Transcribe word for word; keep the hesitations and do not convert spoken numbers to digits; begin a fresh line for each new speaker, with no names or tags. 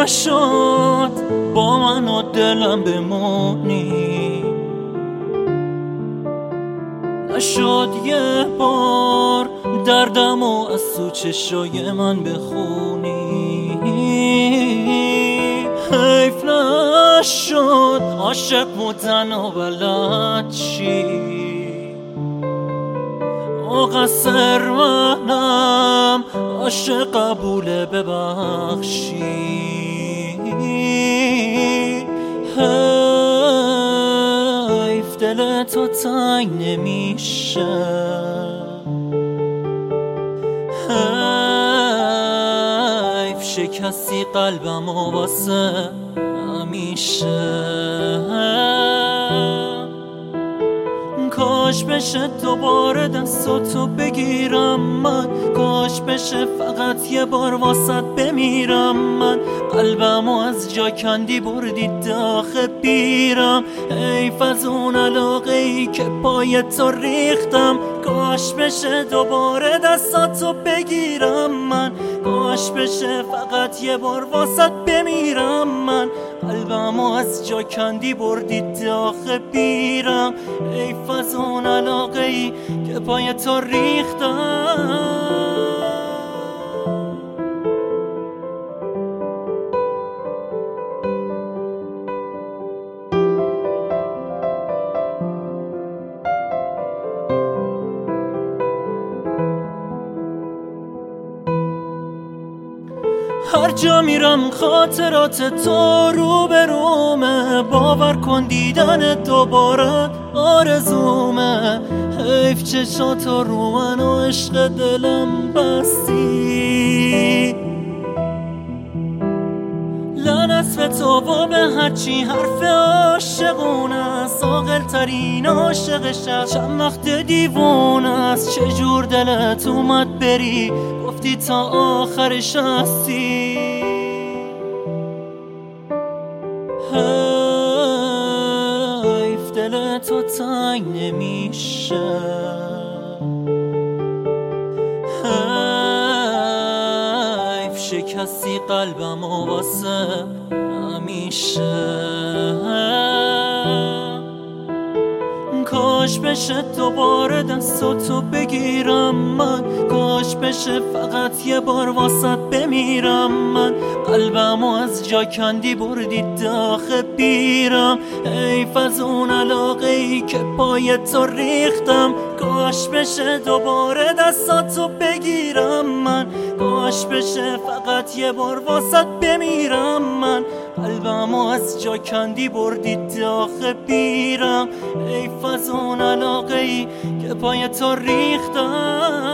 نشد با من و دلم بمونی، نشد یه بار دردم و از تو چشای من بخونی. حیف نشد عاشق بودن و بلد چی، مقصر منم عاشق قبول ببخشی. حیف دل تو تنگ نمیشه، حیف شکستی قلبم و واسه همیشه. کاش بشه دوباره دستاتو بگیرم من، کاش بشه فقط یه بار واسط بمیرم من. قلبمو از جا کندی بردی داخل بیرم، حیف از اون علاقه ای که پای تو ریختم. کاش بشه دوباره دستاتو بگیرم من، کاش بشه فقط یه بار واسط بمیرم من. قلبمو از جا کندی بردی داخل بیرم، حیف از اون علاقه ای که پای تو ریختم. هر جا میرم خاطرات تو رو به رومه، باور کن دیدن دوباره آرزومه. حیف چشاتو رو من و عشق دلم بستی، لعنت به تو و به هرچی حرف عاشقونه است. عاقل ترین عاشقش است، چند وقت دیوونه است. چجور دلت اومد بری، گفتی تا آخرش هستی. حیف دل تو تنگ نمیشه، حیف شکستی قلبم و واسه همیشه. کاش بشه دوباره دستاتو بگیرم من، کاش بشه فقط یه بار واسط بمیرم من. قلبمو از جا کندی بردی داخل بیرم، حیف از اون علاقه ای که پای تو ریختم. کاش بشه دوباره دستاتو بگیرم من، کاش بشه فقط یه بار واسط بمیرم من. قلبمو از جا کندی بردی داخل بیرم، حیف از اون علاقه ای که پای تو ریختم.